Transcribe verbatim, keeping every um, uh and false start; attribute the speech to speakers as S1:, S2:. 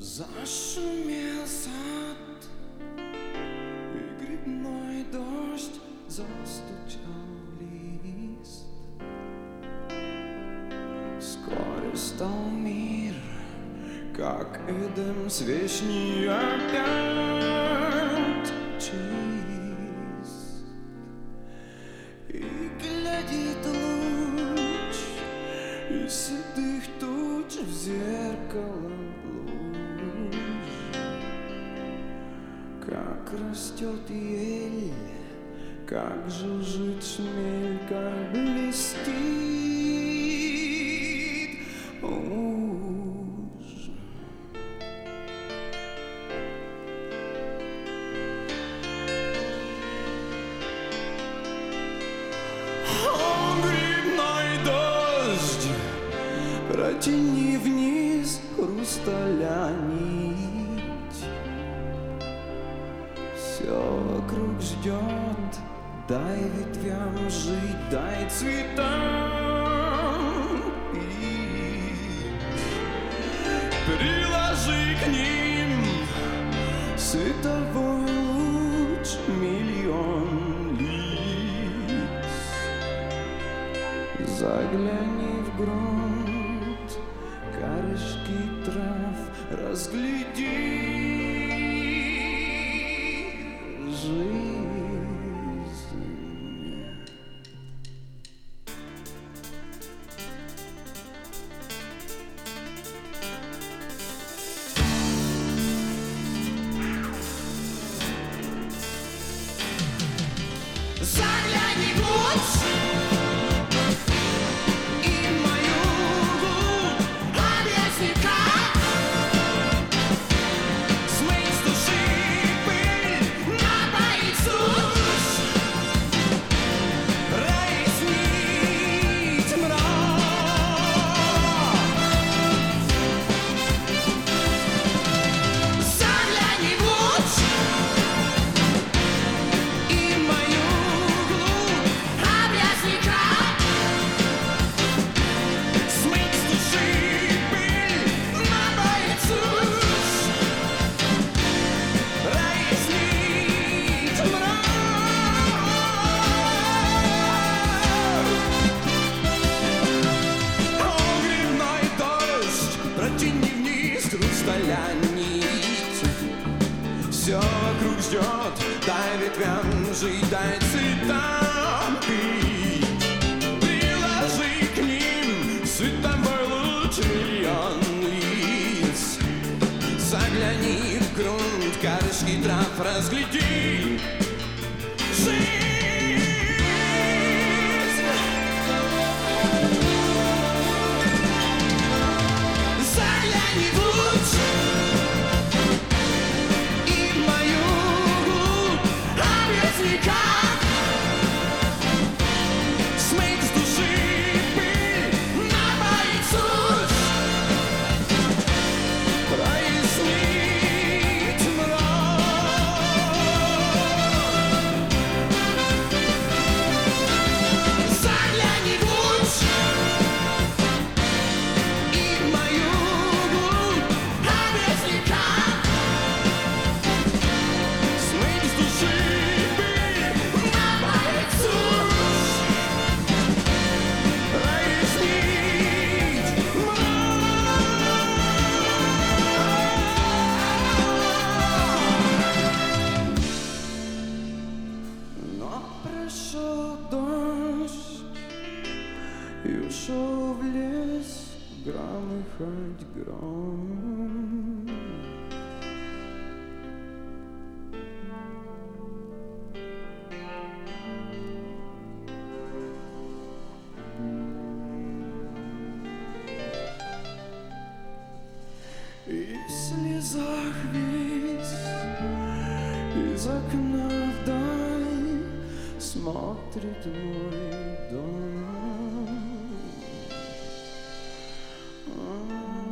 S1: Зашумел сад, и грибной дождь застучал лист. Вскоре стал мир, как Эдем, свечней опять чист. И глядит луч из седых туч в зеркало луч, как растет ель, как жужжит шмель, как блестит уж. О, грибной дождь, протяни вниз хрусталя нить. Все вокруг ждет, дай ветвям жить, дай цветам пить. Приложи к ним световой луч миллион лиц. Загляни в грунт, корешки трав разгляди. Загляни в луч и мою глубь, объясни, как смыть с души пыль, напоить сушь, прояснить мрак. Загляни в луч и мою нить. Все вокруг ждет, дай ветвям жить, дай цветам пить. Приложи к ним световой луч миллион лиц. Загляни в грунт, корешки трав разгляди. Загляни в луч и мою глубь, объясни, как смыть с души пыль, напоить сушь, прояснить мрак. Загляни в луч и мою глубь, объясни, как смыть с души пыль, напоить сушь, прояснить мрак. Но прошел дождь и ушел в лес громыхать гром. И в слезах весь из окна вдаль смотрит мой дом.